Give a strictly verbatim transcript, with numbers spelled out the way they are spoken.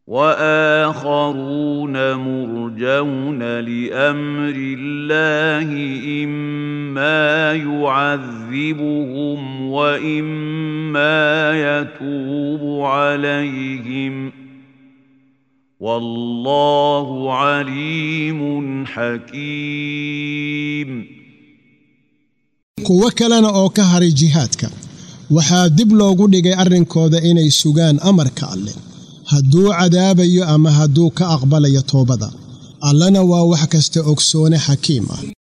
وآخرون مرجون لأمر الله إما يعذبهم وإما يتوب عليهم والله عليم حكيم. kuwa kalena oo ka haray jihaadka waxaa dib loogu dhigay arrinkooda inay sugaan amarka alle hadduu cadaabayo ama hadduu ka aqbalayo toobada allana waa wax kasta ogsoone xakiim ah.